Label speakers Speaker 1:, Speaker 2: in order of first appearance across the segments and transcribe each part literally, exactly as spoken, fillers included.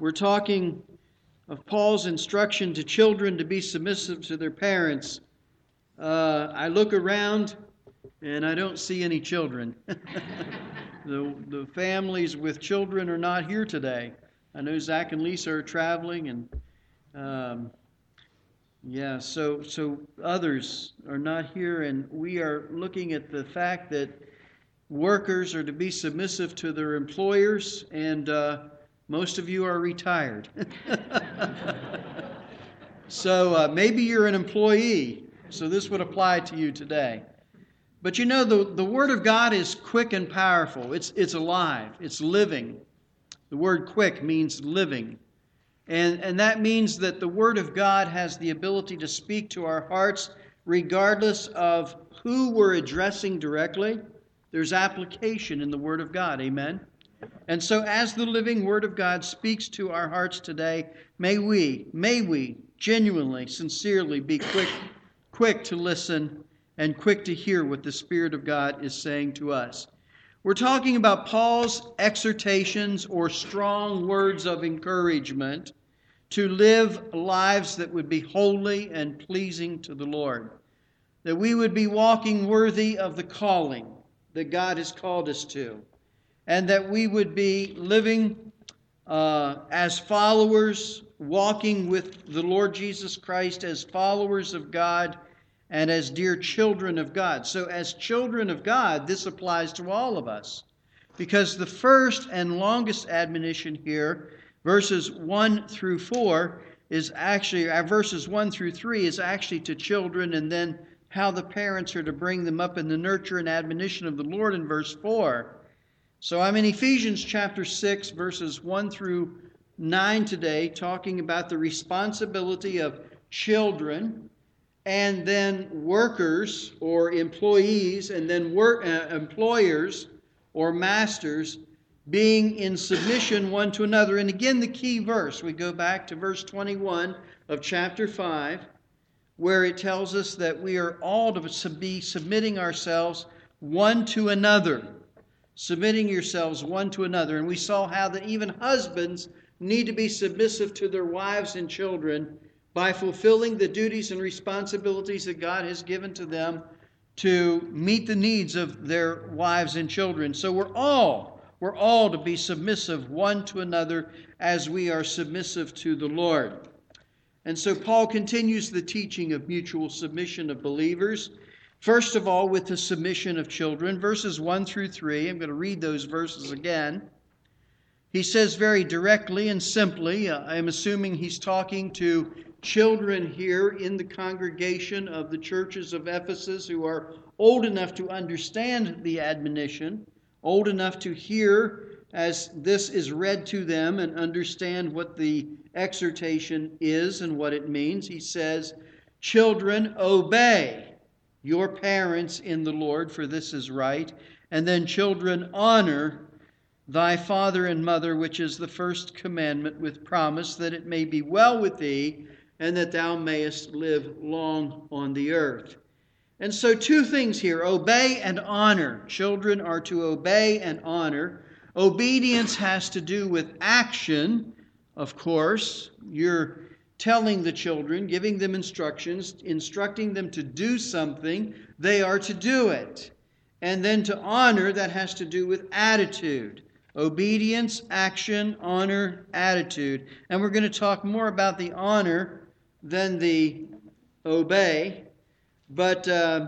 Speaker 1: We're talking of Paul's instruction to children to be submissive to their parents. Uh, I look around and I don't see any children. the, the families with children are not here today. I know Zach and Lisa are traveling, and um, yeah, so so others are not here, and we are looking at the fact that workers are to be submissive to their employers, and uh, most of you are retired. So uh, maybe you're an employee, so this would apply to you today. But you know, the, the Word of God is quick and powerful. It's, it's alive. It's living. The word quick means living. And, and that means that the Word of God has the ability to speak to our hearts regardless of who we're addressing directly. There's application in the Word of God. Amen? And so as the living Word of God speaks to our hearts today, may we, may we genuinely, sincerely be quick, quick to listen and quick to hear what the Spirit of God is saying to us. We're talking about Paul's exhortations or strong words of encouragement to live lives that would be holy and pleasing to the Lord. That we would be walking worthy of the calling that God has called us to. And that we would be living uh, as followers, walking with the Lord Jesus Christ as followers of God and as dear children of God. So as children of God, this applies to all of us. Because the first and longest admonition here, verses one through four, is actually, uh, verses one through three is actually to children, and then how the parents are to bring them up in the nurture and admonition of the Lord in verse four. So I'm in Ephesians chapter six, verses one through nine today, talking about the responsibility of children, and then workers or employees, and then work, uh, employers or masters being in submission one to another. And again, the key verse, we go back to verse twenty-one of chapter five, where it tells us that we are all to be submitting ourselves one to another. Submitting yourselves one to another. And we saw how that even husbands need to be submissive to their wives and children by fulfilling the duties and responsibilities that God has given to them to meet the needs of their wives and children. So we're all, we're all to be submissive one to another as we are submissive to the Lord. And so Paul continues the teaching of mutual submission of believers. First of all, with the submission of children, verses one through three. I'm going to read those verses again. He says very directly and simply, uh, I'm assuming he's talking to children here in the congregation of the churches of Ephesus who are old enough to understand the admonition, old enough to hear as this is read to them and understand what the exhortation is and what it means. He says, children, obey your parents in the Lord, for this is right. And then, children, honor thy father and mother, which is the first commandment, with promise that it may be well with thee, and that thou mayest live long on the earth. And so two things here, obey and honor. Children are to obey and honor. Obedience has to do with action, of course. You're telling the children, giving them instructions, instructing them to do something, they are to do it. And then to honor, that has to do with attitude. Obedience, action, honor, attitude. And we're going to talk more about the honor than the obey. But uh,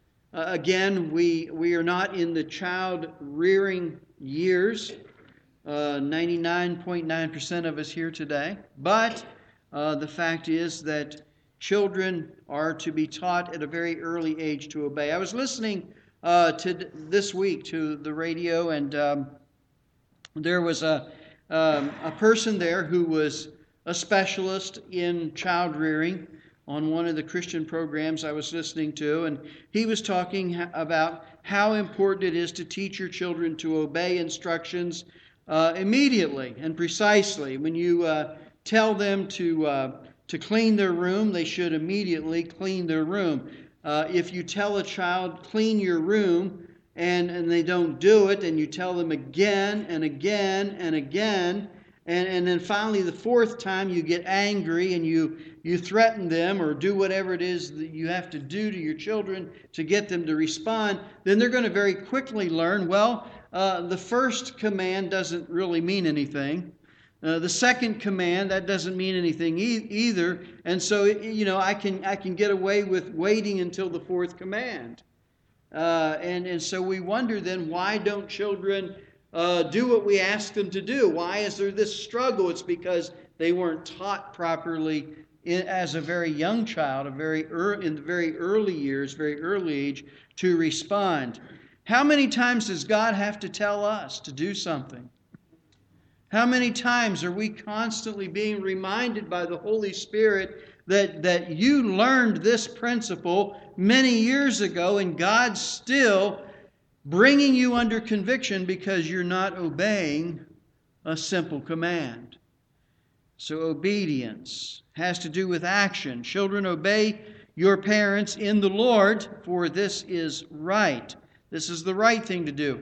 Speaker 1: again, we, we are not in the child rearing years. Uh, ninety-nine point nine percent of us here today. But Uh, the fact is that children are to be taught at a very early age to obey. I was listening uh, to this week to the radio, and um, there was a um, a person there who was a specialist in child rearing on one of the Christian programs I was listening to, and he was talking ha- about how important it is to teach your children to obey instructions uh, immediately and precisely. When you uh, tell them to uh, to clean their room, they should immediately clean their room. Uh, if you tell a child, clean your room, and, and they don't do it, and you tell them again and again and again, And, and then finally, the fourth time, you get angry and you, you threaten them or do whatever it is that you have to do to your children to get them to respond. Then they're going to very quickly learn, well, uh, the first command doesn't really mean anything. Uh, the second command, that doesn't mean anything e- either. And so, you know, I can I can get away with waiting until the fourth command. Uh, and, and so we wonder then, why don't children Uh, do what we ask them to do? Why is there this struggle? It's because they weren't taught properly in, as a very young child, a very er, in the very early years, very early age, to respond. How many times does God have to tell us to do something? How many times are we constantly being reminded by the Holy Spirit that, that you learned this principle many years ago, and God still bringing you under conviction because you're not obeying a simple command? So obedience has to do with action. Children, obey your parents in the Lord, for this is right. This is the right thing to do.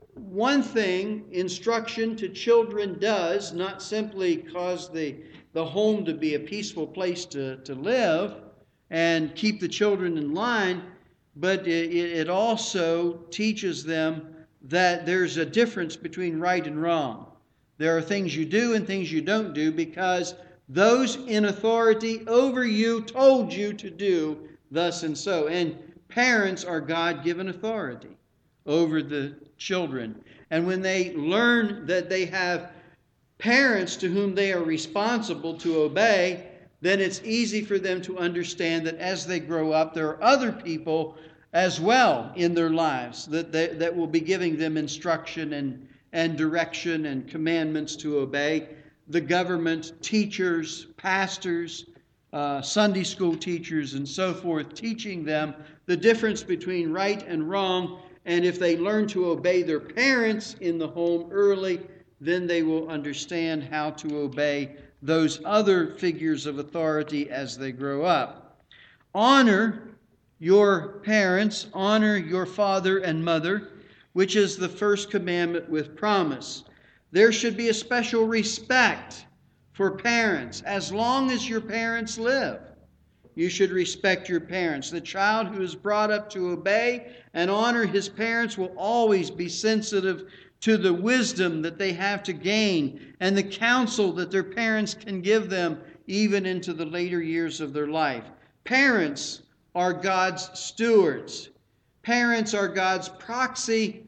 Speaker 1: One thing instruction to children does not simply cause the, the home to be a peaceful place to, to live and keep the children in line, but it, it also teaches them that there's a difference between right and wrong. There are things you do and things you don't do because those in authority over you told you to do thus and so. And parents are God-given authority over the children. And when they learn that they have parents to whom they are responsible to obey, then it's easy for them to understand that as they grow up, there are other people as well in their lives that, they, that will be giving them instruction and, and direction and commandments to obey. The government, teachers, pastors, uh, Sunday school teachers, and so forth, teaching them the difference between right and wrong. And if they learn to obey their parents in the home early, then they will understand how to obey those other figures of authority as they grow up. Honor your parents, honor your father and mother, which is the first commandment with promise. There should be a special respect for parents as long as your parents live. You should respect your parents. The child who is brought up to obey and honor his parents will always be sensitive to the wisdom that they have to gain and the counsel that their parents can give them even into the later years of their life. Parents are God's stewards. Parents are God's proxy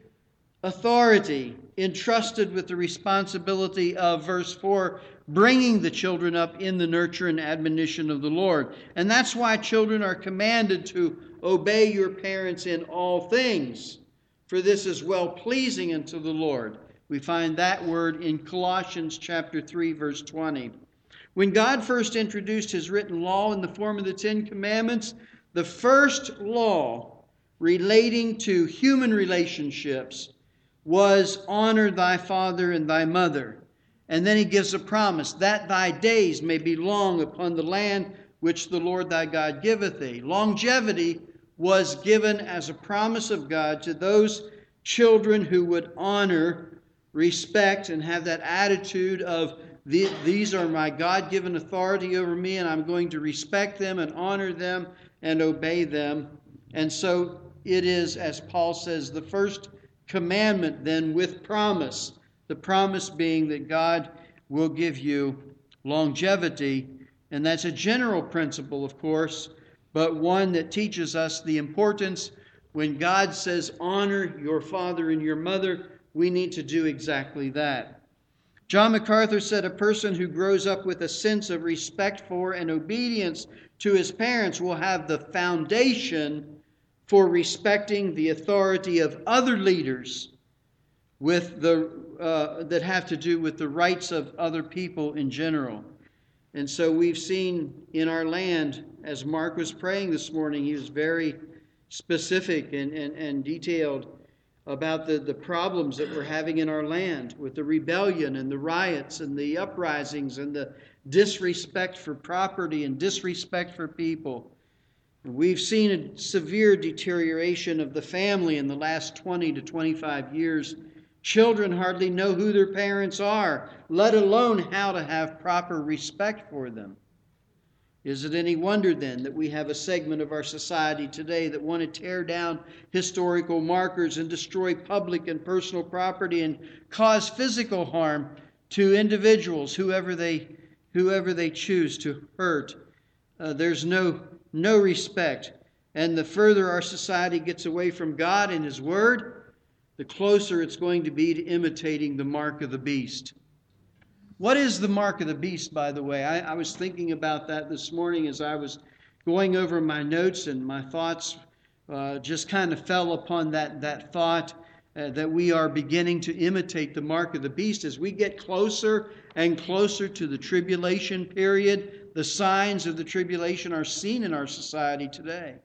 Speaker 1: authority entrusted with the responsibility of, verse four, bringing the children up in the nurture and admonition of the Lord. And that's why children are commanded to obey your parents in all things, for this is well-pleasing unto the Lord. We find that word in Colossians chapter three, verse twenty. When God first introduced his written law in the form of the Ten Commandments, the first law relating to human relationships was honor thy father and thy mother. And then he gives a promise, that thy days may be long upon the land which the Lord thy God giveth thee. Longevity was given as a promise of God to those children who would honor, respect, and have that attitude of, these are my God-given authority over me, and I'm going to respect them and honor them and obey them. And so it is, as Paul says, the first commandment then with promise. The promise being that God will give you longevity. And that's a general principle, of course, but one that teaches us the importance. When God says, honor your father and your mother, we need to do exactly that. John MacArthur said, a person who grows up with a sense of respect for and obedience to his parents will have the foundation for respecting the authority of other leaders with the uh, that have to do with the rights of other people in general. And so we've seen in our land, as Mark was praying this morning, he was very specific and, and, and detailed about the, the problems that we're having in our land with the rebellion and the riots and the uprisings and the disrespect for property and disrespect for people. We've seen a severe deterioration of the family in the last twenty to twenty-five years Children hardly know who their parents are, let alone how to have proper respect for them. Is it any wonder then that we have a segment of our society today that want to tear down historical markers and destroy public and personal property and cause physical harm to individuals, whoever they whoever they choose to hurt? Uh, there's no no respect. And the further our society gets away from God and His Word, the closer it's going to be to imitating the mark of the beast. What is the mark of the beast, by the way? I, I was thinking about that this morning as I was going over my notes, and my thoughts uh, just kind of fell upon that, that thought uh, that we are beginning to imitate the mark of the beast. As we get closer and closer to the tribulation period, the signs of the tribulation are seen in our society today.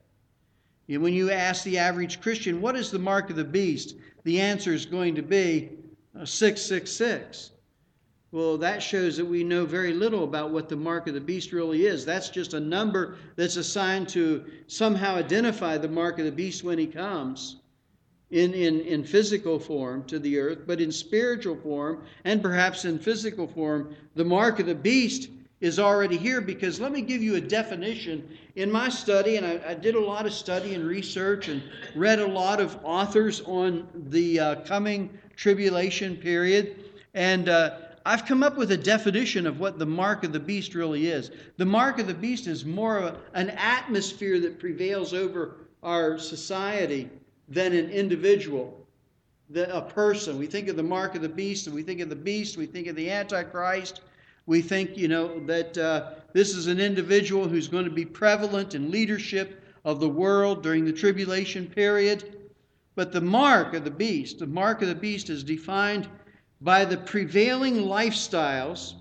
Speaker 1: And when you ask the average Christian, what is the mark of the beast? The answer is going to be uh, six six six. Well, that shows that we know very little about what the mark of the beast really is. That's just a number that's assigned to somehow identify the mark of the beast when he comes in, in, in physical form to the earth. But in spiritual form, and perhaps in physical form, the mark of the beast is already here. Because let me give you a definition. In my study, and I, I did a lot of study and research and read a lot of authors on the uh, coming tribulation period. And uh, I've come up with a definition of what the mark of the beast really is. The mark of the beast is more of a, an atmosphere that prevails over our society than an individual, the, a person. We think of the mark of the beast, and we think of the beast, we think of the Antichrist. We think, you know, that uh, this is an individual who's going to be prevalent in leadership of the world during the tribulation period. But the mark of the beast, the mark of the beast is defined by the prevailing lifestyles,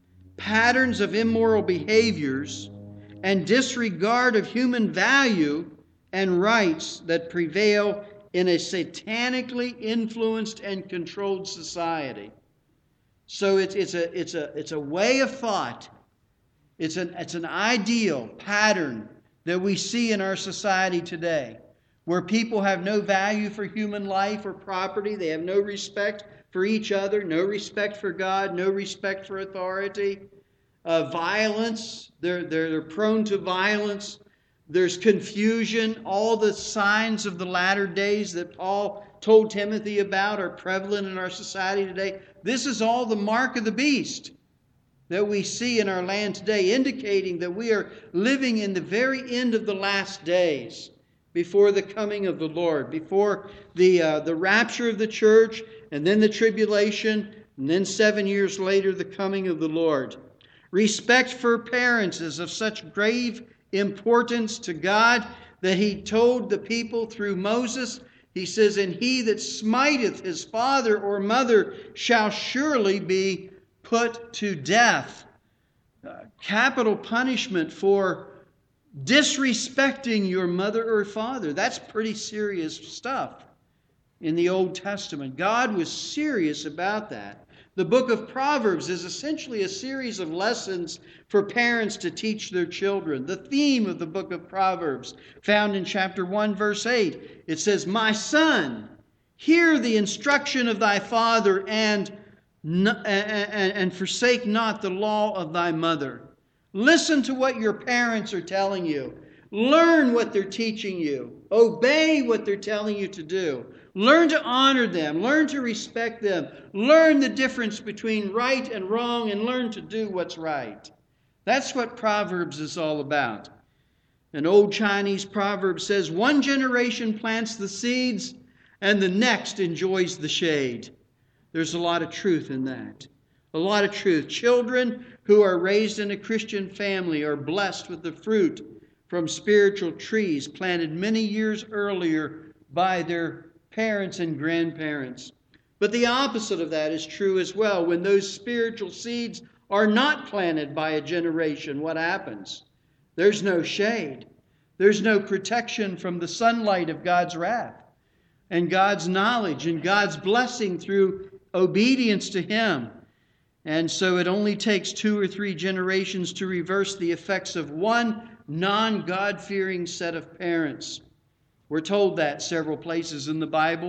Speaker 1: patterns of immoral behaviors, and disregard of human value and rights that prevail in a satanically influenced and controlled society. So it's, it's, a, it's, a, it's a way of thought. It's an, it's an ideal pattern that we see in our society today, where people have no value for human life or property. They have no respect for each other, no respect for God, no respect for authority. Uh, violence, they're, they're, they're prone to violence. There's confusion. All the signs of the latter days that Paul told Timothy about are prevalent in our society today. This is all the mark of the beast that we see in our land today, indicating that we are living in the very end of the last days, before the coming of the Lord, before the uh, the rapture of the church, and then the tribulation, and then seven years later, the coming of the Lord. Respect for parents is of such grave importance to God that He told the people through Moses, He says, "And he that smiteth his father or mother shall surely be put to death." Uh, capital punishment for disrespecting your mother or father. That's pretty serious stuff in the Old Testament. God was serious about that. The book of Proverbs is essentially a series of lessons for parents to teach their children. The theme of the book of Proverbs, found in chapter one, verse eight, it says, "My son, hear the instruction of thy father, and, and, and forsake not the law of thy mother." Listen to what your parents are telling you. Learn what they're teaching you. Obey what they're telling you to do. Learn to honor them. Learn to respect them. Learn the difference between right and wrong, and learn to do what's right. That's what Proverbs is all about. An old Chinese proverb says, "One generation plants the seeds, and the next enjoys the shade." There's a lot of truth in that. A lot of truth. Children who are raised in a Christian family are blessed with the fruit from spiritual trees planted many years earlier by their parents and grandparents. But the opposite of that is true as well. When those spiritual seeds are not planted by a generation, what happens? There's no shade. There's no protection from the sunlight of God's wrath and God's knowledge and God's blessing through obedience to Him. And so it only takes two or three generations to reverse the effects of one non-God-fearing set of parents. We're told that several places in the Bible.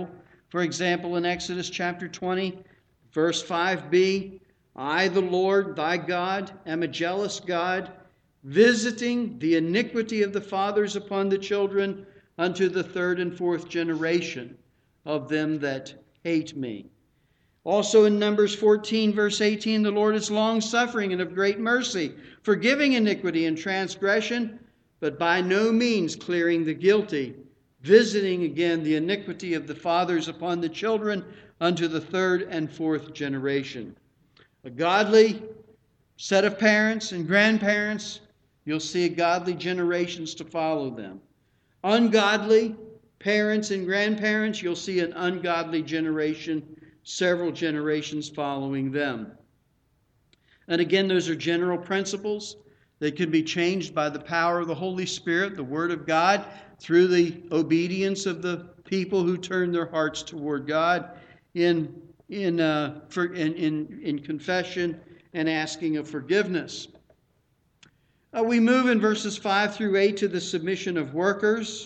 Speaker 1: For example, in Exodus chapter twenty, verse five b, I, the Lord thy God, am a jealous God, visiting the iniquity of the fathers upon the children unto the third and fourth generation of them that hate me. Also in Numbers fourteen, verse eighteen, the Lord is long-suffering and of great mercy, forgiving iniquity and transgression, but by no means clearing the guilty, visiting again the iniquity of the fathers upon the children unto the third and fourth generation. A godly set of parents and grandparents, you'll see godly generations to follow them. Ungodly parents and grandparents, you'll see an ungodly generation, several generations following them. And again, those are general principles. They can be changed by the power of the Holy Spirit, the Word of God, through the obedience of the people who turn their hearts toward God in, in, uh, for, in, in, in confession and asking of forgiveness. Uh, we move in verses five through eight to the submission of workers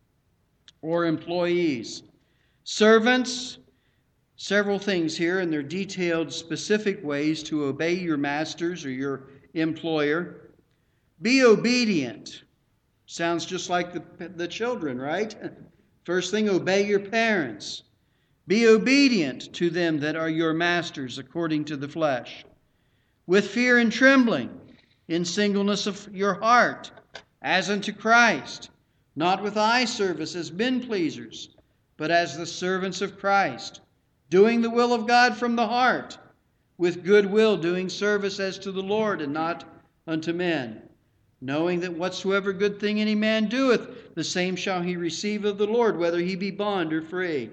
Speaker 1: or employees. Servants, several things here, and they're detailed specific ways to obey your masters or your employer. Be obedient. Sounds just like the, the children, right? First thing, obey your parents. Be obedient to them that are your masters according to the flesh, with fear and trembling, in singleness of your heart, as unto Christ, not with eye service as men pleasers, but as the servants of Christ, doing the will of God from the heart, with good will, doing service as to the Lord and not unto men, knowing that whatsoever good thing any man doeth, the same shall he receive of the Lord, whether he be bond or free.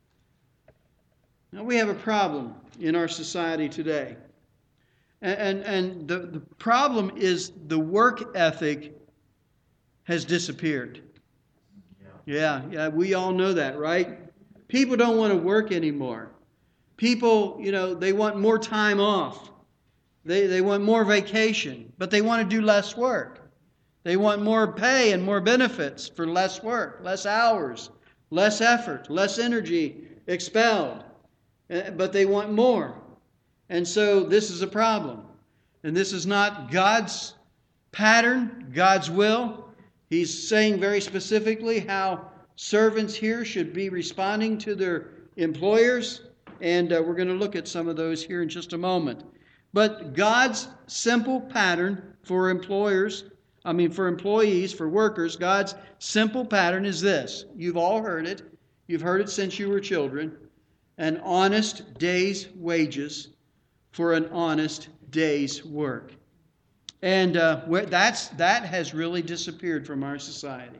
Speaker 1: Now we have a problem in our society today. And, and, and the, the problem is the work ethic has disappeared. Yeah, yeah, we all know that, right? People don't want to work anymore. People, you know, they want more time off. They, they want more vacation, but they want to do less work. They want more pay and more benefits for less work, less hours, less effort, less energy expelled. But they want more. And so this is a problem. And this is not God's pattern, God's will. He's saying very specifically how servants here should be responding to their employers. And uh, we're going to look at some of those here in just a moment. But God's simple pattern for employers, I mean for employees, for workers, God's simple pattern is this. You've all heard it. You've heard it since you were children. An honest day's wages for an honest day's work. And uh, that's that has really disappeared from our society.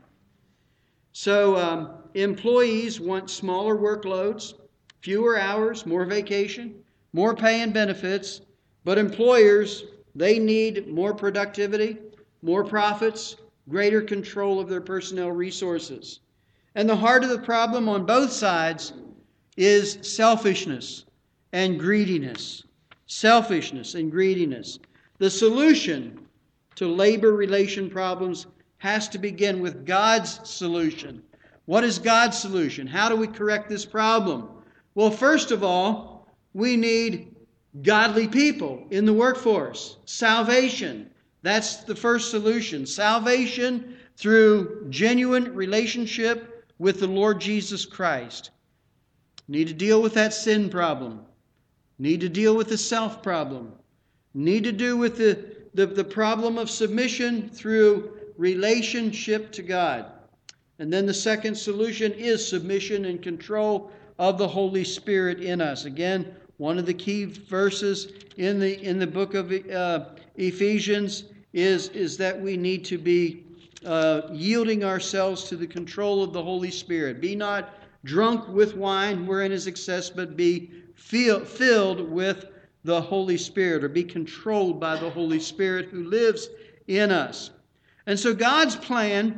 Speaker 1: So um, employees want smaller workloads, fewer hours, more vacation, more pay and benefits. But employers, they need more productivity, more profits, greater control of their personnel resources. And the heart of the problem on both sides is selfishness and greediness. Selfishness and greediness. The solution to labor relation problems has to begin with God's solution. What is God's solution? How do we correct this problem? Well, first of all, we need godly people in the workforce. Salvation. That's the first solution. Salvation through genuine relationship with the Lord Jesus Christ. Need to deal with that sin problem. Need to deal with the self problem. Need to do with the, the, the problem of submission through relationship to God. And then the second solution is submission and control of the Holy Spirit in us. Again, one of the key verses in the in the book of uh, Ephesians is, is that we need to be uh, yielding ourselves to the control of the Holy Spirit. Be not drunk with wine wherein is excess, but be feel, filled with the Holy Spirit, or be controlled by the Holy Spirit who lives in us. And so God's plan,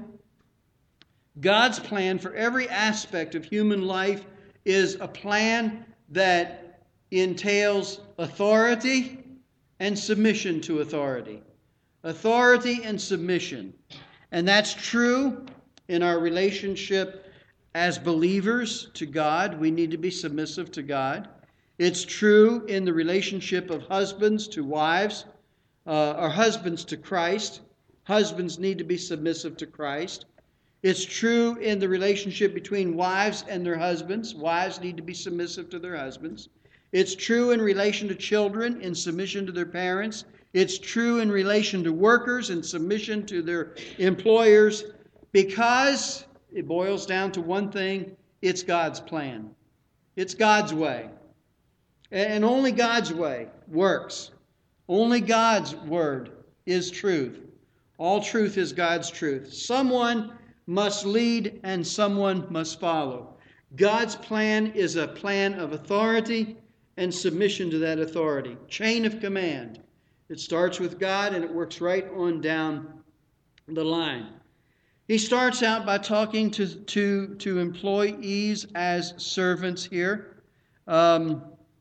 Speaker 1: God's plan for every aspect of human life is a plan that entails authority and submission to authority. Authority and submission. And that's true in our relationship as believers to God, we need to be submissive to God. It's true in the relationship of husbands to wives, uh, or husbands to Christ. Husbands need to be submissive to Christ. It's true in the relationship between wives and their husbands. Wives need to be submissive to their husbands. It's true in relation to children, in submission to their parents. It's true in relation to workers, in submission to their employers, because it boils down to one thing: it's God's plan. It's God's way. And only God's way works. Only God's word is truth. All truth is God's truth. Someone must lead and someone must follow. God's plan is a plan of authority and submission to that authority. Chain of command. It starts with God and it works right on down the line. He starts out by talking to, to, to employees as servants here. Um,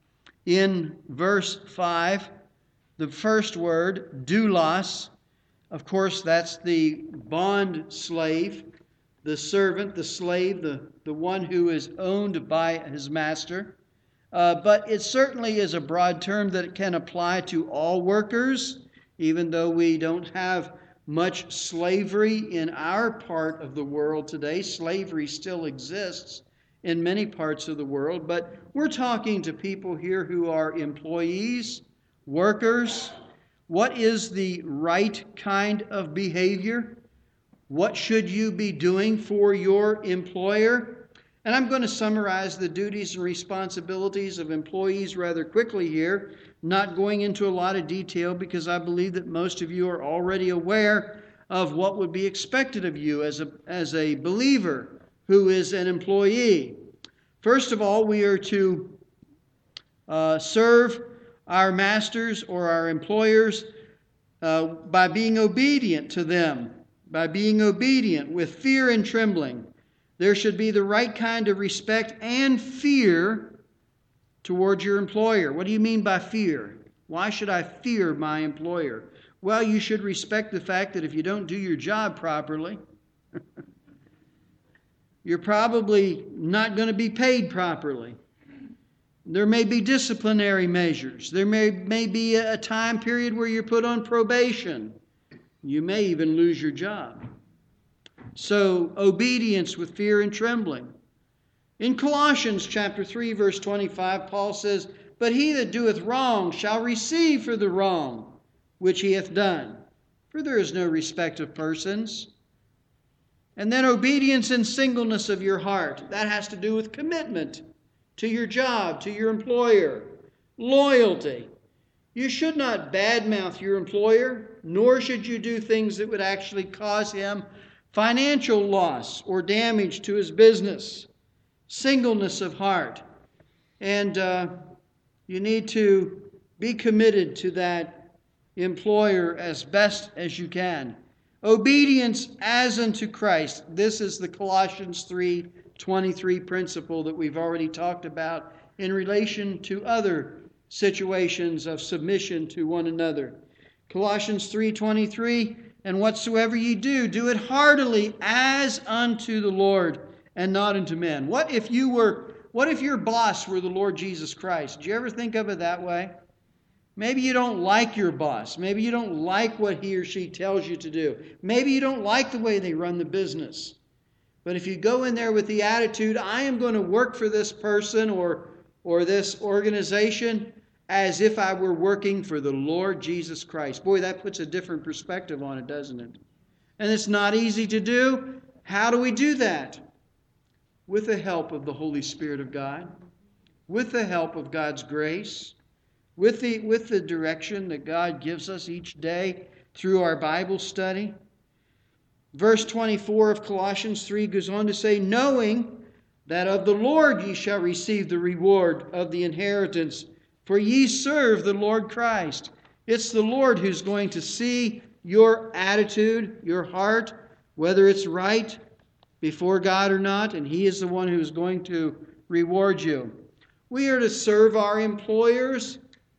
Speaker 1: in verse five, the first word, doulos, of course, that's the bond slave, the servant, the slave, the, the one who is owned by his master. Uh, but it certainly is a broad term that can apply to all workers, even though we don't have much slavery in our part of the world today. Slavery still exists in many parts of the world, but we're talking to people here who are employees, workers. What is the right kind of behavior? What should you be doing for your employer? And I'm going to summarize the duties and responsibilities of employees rather quickly here, not going into a lot of detail because I believe that most of you are already aware of what would be expected of you as a, as a believer who is an employee. First of all, we are to uh, serve our masters or our employers uh, by being obedient to them, by being obedient with fear and trembling. There should be the right kind of respect and fear towards your employer. What do you mean by fear? Why should I fear my employer? Well, you should respect the fact that if you don't do your job properly, you're probably not going to be paid properly. There may be disciplinary measures. There may, may be a time period where you're put on probation. You may even lose your job. So, obedience with fear and trembling. In Colossians chapter three, verse twenty-five, Paul says, "But he that doeth wrong shall receive for the wrong which he hath done. For there is no respect of persons." And then obedience and singleness of your heart. That has to do with commitment to your job, to your employer. Loyalty. You should not badmouth your employer, nor should you do things that would actually cause him financial loss or damage to his business. Singleness of heart. And uh, you need to be committed to that employer as best as you can. Obedience as unto Christ. This is the Colossians three twenty-three principle that we've already talked about in relation to other situations of submission to one another. Colossians three twenty-three, "And whatsoever ye do, do it heartily as unto the Lord and not unto men." What if you were, what if your boss were the Lord Jesus Christ? Did you ever think of it that way? Maybe you don't like your boss. Maybe you don't like what he or she tells you to do. Maybe you don't like the way they run the business. But if you go in there with the attitude, I am going to work for this person or, or this organization as if I were working for the Lord Jesus Christ. Boy, that puts a different perspective on it, doesn't it? And it's not easy to do. How do we do that? With the help of the Holy Spirit of God, with the help of God's grace, with the, with the direction that God gives us each day through our Bible study. Verse twenty-four of Colossians three goes on to say, "Knowing that of the Lord ye shall receive the reward of the inheritance, for ye serve the Lord Christ." It's the Lord who's going to see your attitude, your heart, whether it's right before God or not, and He is the one who's going to reward you. We are to serve our employers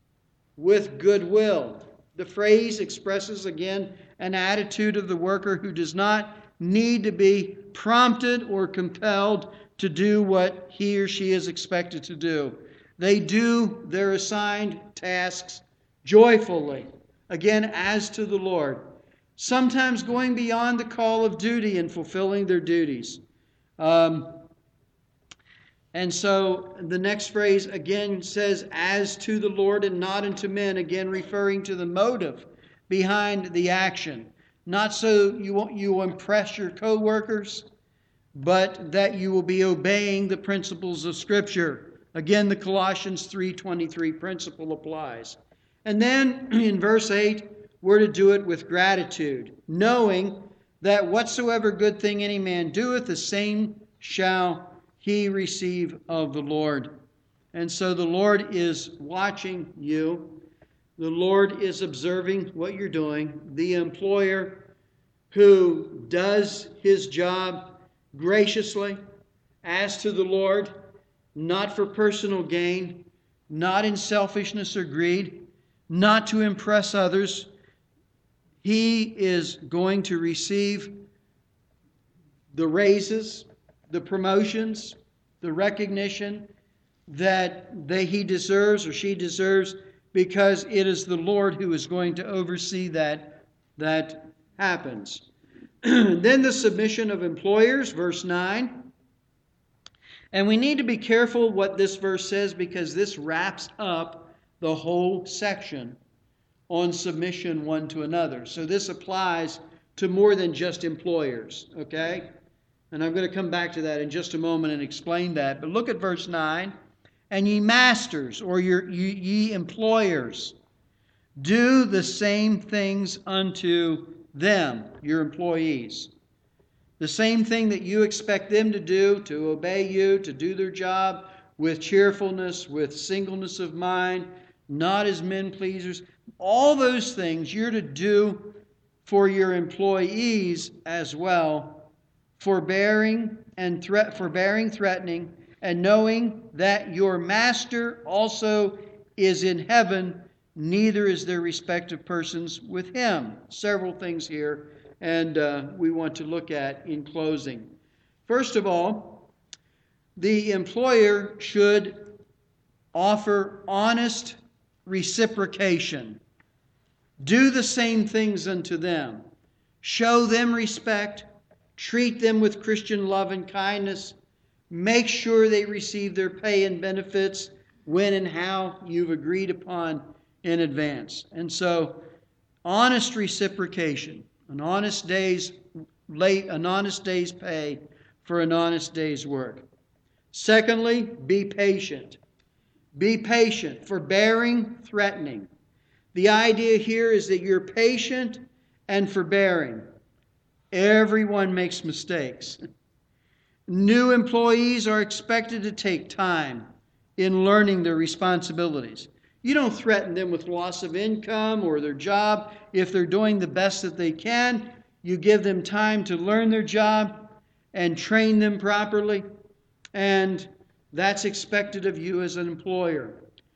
Speaker 1: with goodwill. The phrase expresses again an attitude of the worker who does not need to be prompted or compelled to do what he or she is expected to do. They do their assigned tasks joyfully, again, as to the Lord, sometimes going beyond the call of duty and fulfilling their duties. Um, and so the next phrase again says, as to the Lord and not unto men, again referring to the motive behind the action. Not so you won't, you will impress your co-workers, but that you will be obeying the principles of Scripture. Again, the Colossians three twenty-three principle applies. And then in verse eight, we're to do it with gratitude, knowing that whatsoever good thing any man doeth, the same shall he receive of the Lord. And so the Lord is watching you. The Lord is observing what you're doing. The employer who does his job graciously, as to the Lord, not for personal gain, not in selfishness or greed, not to impress others, he is going to receive the raises, the promotions, the recognition that they, he deserves or she deserves, because it is the Lord who is going to oversee that, that happens. Then the submission of employers, verse nine. And we need to be careful what this verse says, because this wraps up the whole section on submission one to another. So this applies to more than just employers, okay? And I'm going to come back to that in just a moment and explain that. But look at verse nine. And ye masters, or your, ye, ye employers, do the same things unto them, your employees. The same thing that you expect them to do, to obey you, to do their job with cheerfulness, with singleness of mind, not as men pleasers. All those things you're to do for your employees as well, forbearing and threat, forbearing, threatening, and knowing that your master also is in heaven, neither is there respect of persons with him. Several things here, and uh, we want to look at in closing. First of all, the employer should offer honest reciprocation. Do the same things unto them. Show them respect. Treat them with Christian love and kindness. Make sure they receive their pay and benefits when and how you've agreed upon in advance. And so, honest reciprocation, an honest day's late, an honest day's pay for an honest day's work. Secondly, be patient. Be patient, forbearing, threatening. The idea here is that you're patient and forbearing. Everyone makes mistakes. New employees are expected to take time in learning their responsibilities. You don't threaten them with loss of income or their job if they're doing the best that they can. You give them time to learn their job and train them properly, and that's expected of you as an employer.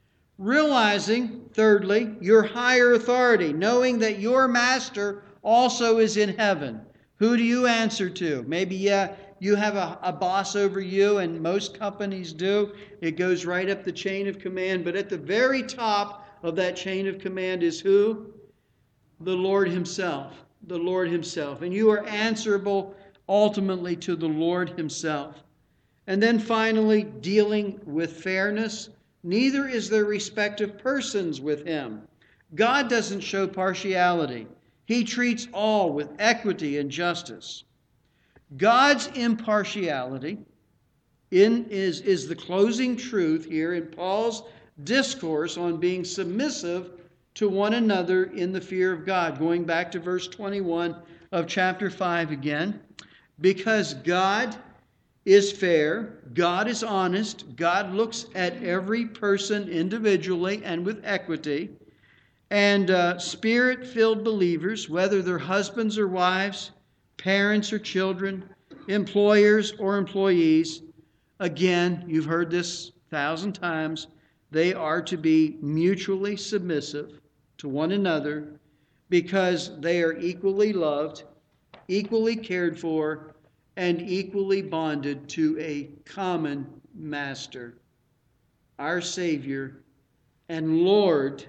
Speaker 1: Realizing, thirdly, your higher authority, knowing that your master also is in heaven. Who do you answer to? Maybe, yeah, you have a, a boss over you, and most companies do. It goes right up the chain of command. But at the very top of that chain of command is who? The Lord himself. The Lord himself. And you are answerable ultimately to the Lord himself. And then finally, dealing with fairness. Neither is there respect of persons with him. God doesn't show partiality. He treats all with equity and justice. God's impartiality in, is, is the closing truth here in Paul's discourse on being submissive to one another in the fear of God. Going back to verse twenty-one of chapter five again. Because God is fair, God is honest, God looks at every person individually and with equity. And uh, Spirit-filled believers, whether they're husbands or wives, parents or children, employers or employees, again, you've heard this a thousand times, they are to be mutually submissive to one another because they are equally loved, equally cared for, and equally bonded to a common master, our Savior and Lord,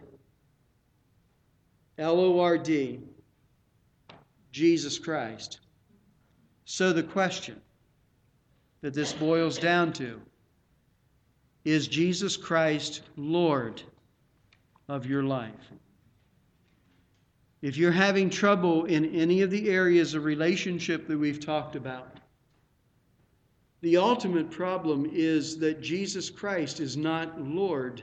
Speaker 1: L O R D, Jesus Christ. So the question that this boils down to, is Jesus Christ Lord of your life? If you're having trouble in any of the areas of relationship that we've talked about, the ultimate problem is that Jesus Christ is not Lord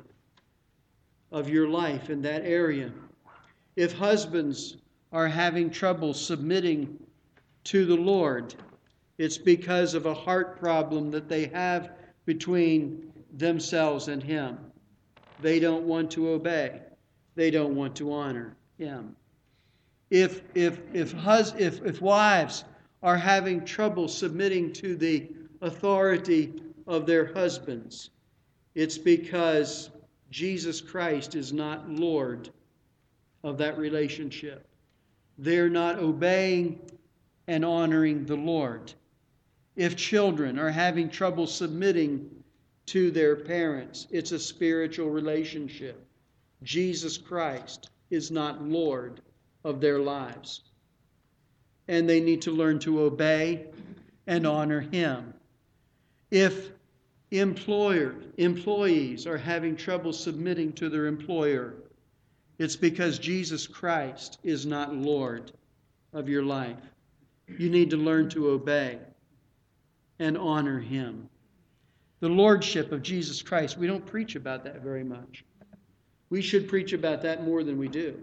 Speaker 1: of your life in that area. If husbands are having trouble submitting to the Lord, it's because of a heart problem that they have between themselves and Him. They don't want to obey. They don't want to honor Him. If if if hus if if wives are having trouble submitting to the authority of their husbands, it's because Jesus Christ is not Lord of that relationship. They're not obeying and honoring the Lord. If children are having trouble submitting to their parents, it's a spiritual relationship. Jesus Christ is not Lord of their lives. And they need to learn to obey and honor Him. If employer, employees are having trouble submitting to their employer, it's because Jesus Christ is not Lord of your life. You need to learn to obey and honor Him. The lordship of Jesus Christ, we don't preach about that very much. We should preach about that more than we do.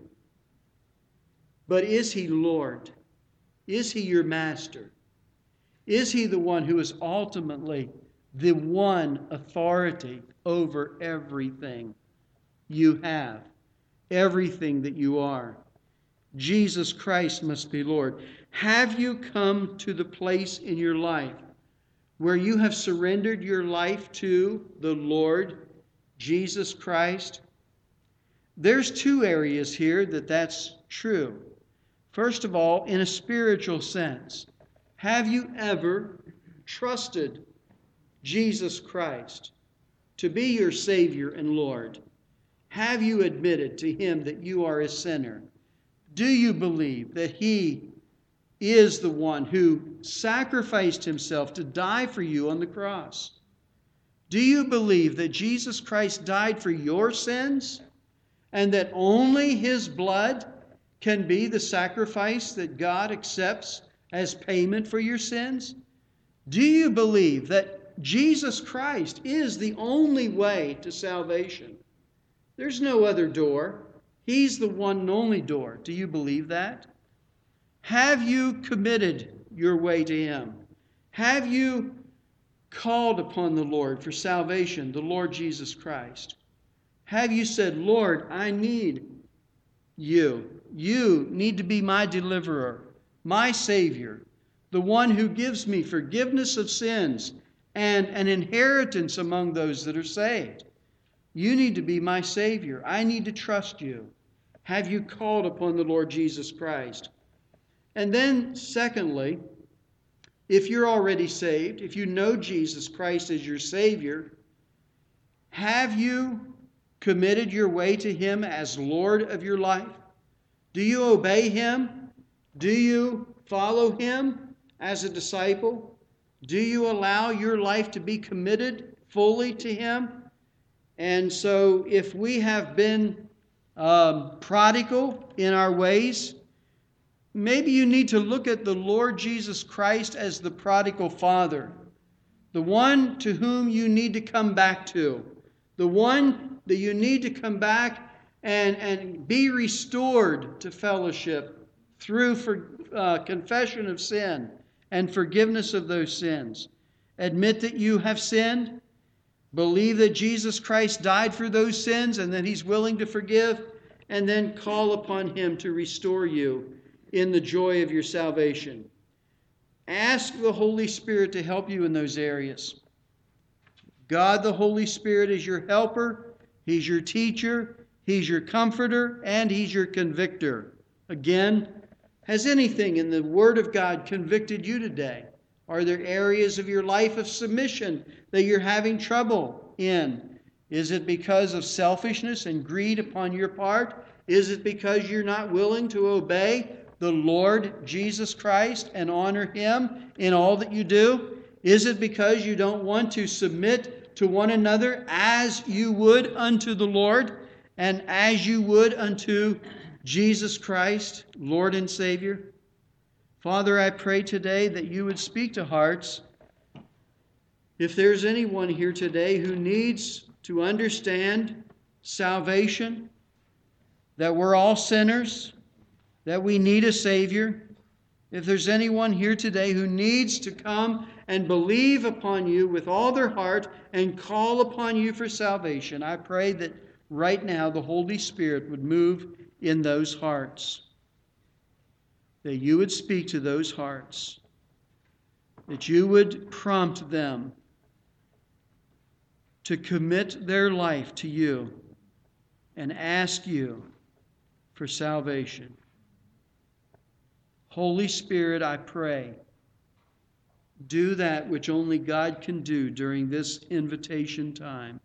Speaker 1: But is He Lord? Is He your master? Is He the one who is ultimately the one authority over everything you have, everything that you are? Jesus Christ must be Lord. Have you come to the place in your life where you have surrendered your life to the Lord Jesus Christ? There's two areas here that that's true. First of all, in a spiritual sense, have you ever trusted Jesus Christ to be your Savior and Lord? Have you admitted to Him that you are a sinner? Do you believe that He is the one who sacrificed Himself to die for you on the cross? Do you believe that Jesus Christ died for your sins and that only His blood can be the sacrifice that God accepts as payment for your sins? Do you believe that Jesus Christ is the only way to salvation? There's no other door. He's the one and only door. Do you believe that? Have you committed your way to Him? Have you called upon the Lord for salvation, the Lord Jesus Christ? Have you said, Lord, I need you. You need to be my deliverer, my Savior, the one who gives me forgiveness of sins and an inheritance among those that are saved. You need to be my Savior. I need to trust you. Have you called upon the Lord Jesus Christ? And then, secondly, if you're already saved, if you know Jesus Christ as your Savior, have you committed your way to Him as Lord of your life? Do you obey Him? Do you follow Him as a disciple? Do you allow your life to be committed fully to Him? And so if we have been um, prodigal in our ways, maybe you need to look at the Lord Jesus Christ as the prodigal father, the one to whom you need to come back to, the one that you need to come back and, and be restored to fellowship through for, uh, confession of sin and forgiveness of those sins. Admit that you have sinned. Believe that Jesus Christ died for those sins and that He's willing to forgive, and then call upon Him to restore you in the joy of your salvation. Ask the Holy Spirit to help you in those areas. God the Holy Spirit is your helper, He's your teacher, He's your comforter, and He's your convictor. Again, has anything in the Word of God convicted you today Are there areas of your life of submission that you're having trouble in? Is it because of selfishness and greed upon your part? Is it because you're not willing to obey the Lord Jesus Christ and honor Him in all that you do? Is it because you don't want to submit to one another as you would unto the Lord and as you would unto Jesus Christ, Lord and Savior? Father, I pray today that you would speak to hearts. If there's anyone here today who needs to understand salvation, that we're all sinners, that we need a Savior, if there's anyone here today who needs to come and believe upon you with all their heart and call upon you for salvation, I pray that right now the Holy Spirit would move in those hearts, that you would speak to those hearts, that you would prompt them to commit their life to you and ask you for salvation. Holy Spirit, I pray, do that which only God can do during this invitation time.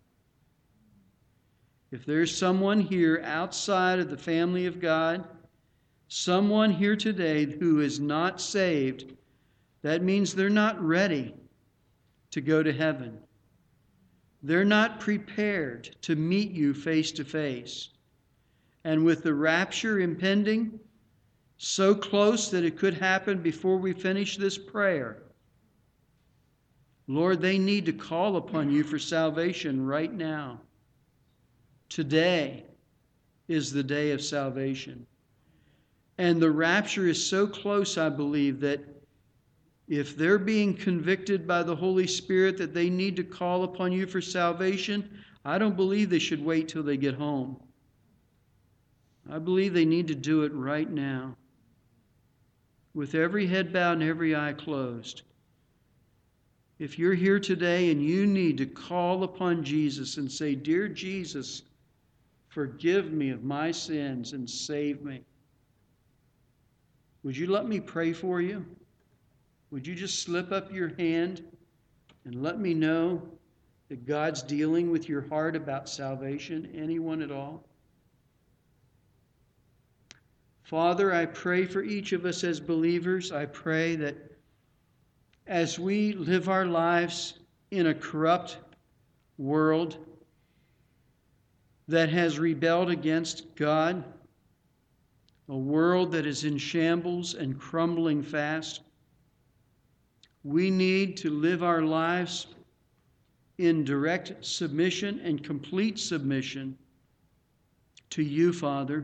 Speaker 1: If there's someone here outside of the family of God, someone here today who is not saved, that means they're not ready to go to heaven. They're not prepared to meet you face to face. And with the rapture impending, so close that it could happen before we finish this prayer, Lord, they need to call upon you for salvation right now. Today is the day of salvation. And the rapture is so close, I believe, that if they're being convicted by the Holy Spirit that they need to call upon you for salvation, I don't believe they should wait till they get home. I believe they need to do it right now, with every head bowed and every eye closed. If you're here today and you need to call upon Jesus and say, "Dear Jesus, forgive me of my sins and save me," would you let me pray for you? Would you just slip up your hand and let me know that God's dealing with your heart about salvation? Anyone at all? Father, I pray for each of us as believers. I pray that as we live our lives in a corrupt world that has rebelled against God, a world that is in shambles and crumbling fast, we need to live our lives in direct submission and complete submission to you, Father.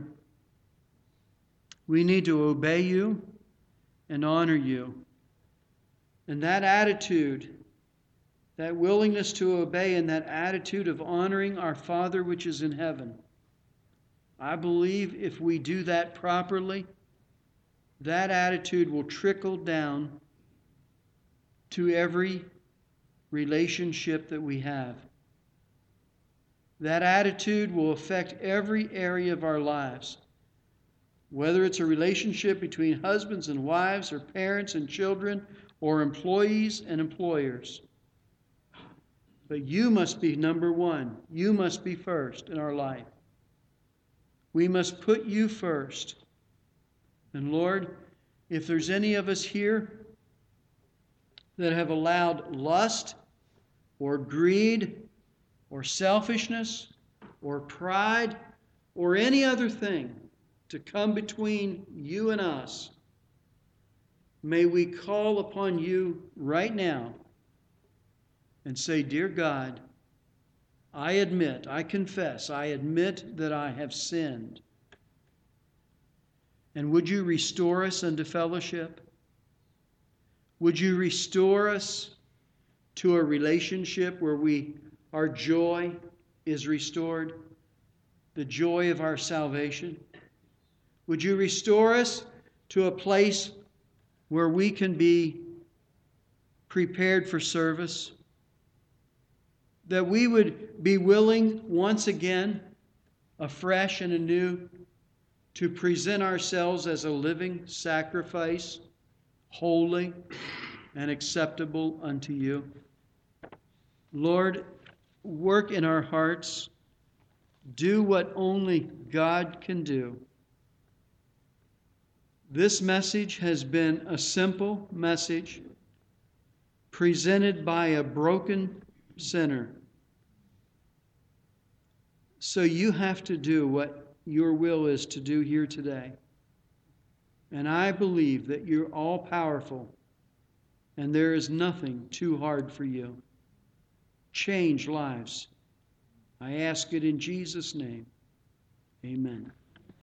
Speaker 1: We need to obey you and honor you. And that attitude, that willingness to obey and that attitude of honoring our Father which is in heaven, I believe if we do that properly, that attitude will trickle down to every relationship that we have. That attitude will affect every area of our lives, whether it's a relationship between husbands and wives, or parents and children, or employees and employers. But you must be number one. You must be first in our life. We must put you first. And Lord, if there's any of us here that have allowed lust or greed or selfishness or pride or any other thing to come between you and us, may we call upon you right now and say, "Dear God, I admit, I confess, I admit that I have sinned. And would you restore us unto fellowship? Would you restore us to a relationship where we, our joy is restored, the joy of our salvation? Would you restore us to a place where we can be prepared for service? That we would be willing once again, afresh and anew, to present ourselves as a living sacrifice, holy, and acceptable unto you. Lord, work in our hearts. Do what only God can do. This message has been a simple message presented by a broken sinner. So you have to do what your will is to do here today. And I believe that you're all powerful and there is nothing too hard for you. Change lives. I ask it in Jesus' name. Amen.